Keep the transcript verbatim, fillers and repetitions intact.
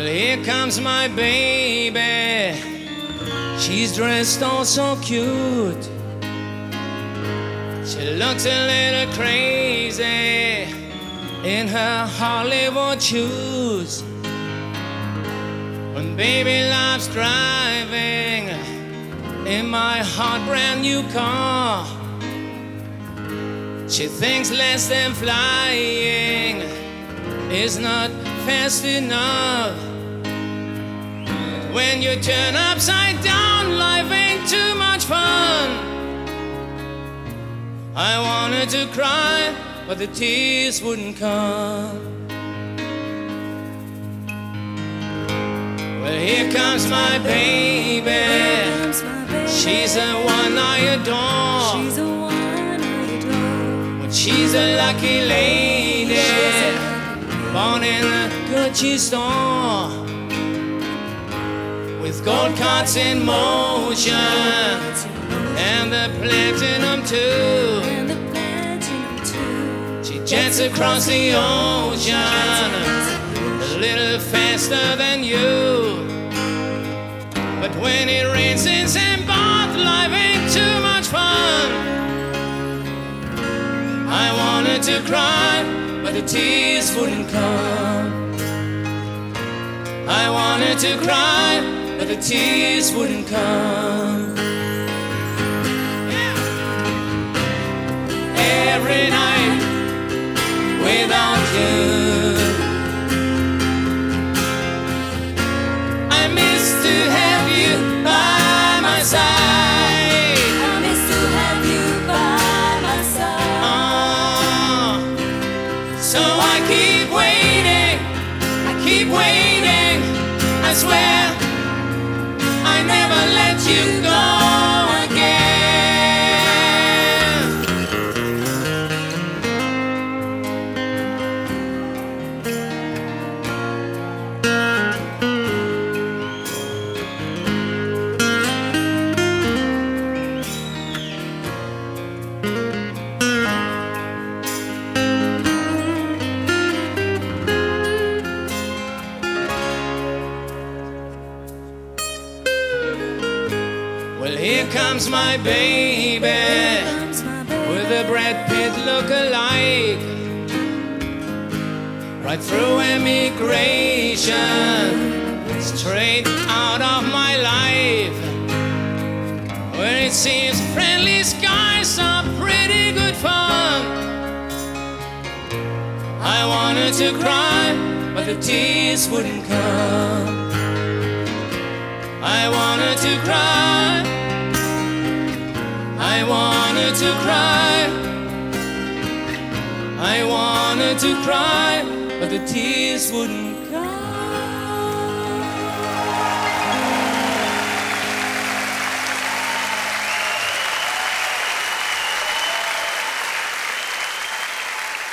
here comes my baby. She's dressed all so cute. She looks a little crazy in her Hollywood shoes. When baby loves driving in my hot brand new car, she thinks less than flying is not fast enough. But when you turn upside down, life ain't too much fun. I wanted to cry, but the tears wouldn't come. Well, here comes my baby. She's the one I adore. She's the one I adore. But she's a lucky lady, born in a Gucci store, with gold cards in motion and the platinum too. And the platinum too. She jets across the ocean a little faster than you. But when it rains in Saint Barth, life ain't too much fun. I wanted to cry, but the tears wouldn't come. I wanted to cry, but the tears wouldn't come. Yeah. Every night without you, I miss to have you by my side. I miss to have you by my side. Oh, so I keep waiting, I keep waiting. I swear I never let you go again. Well, here comes my baby, Comes my baby. with a Brad Pitt look-alike, right through immigration, straight out of my life, where it seems friendly skies are pretty good fun. I wanted to cry, but the tears wouldn't come. I wanted to cry, I wanted to cry, I wanted to cry, but the tears wouldn't come.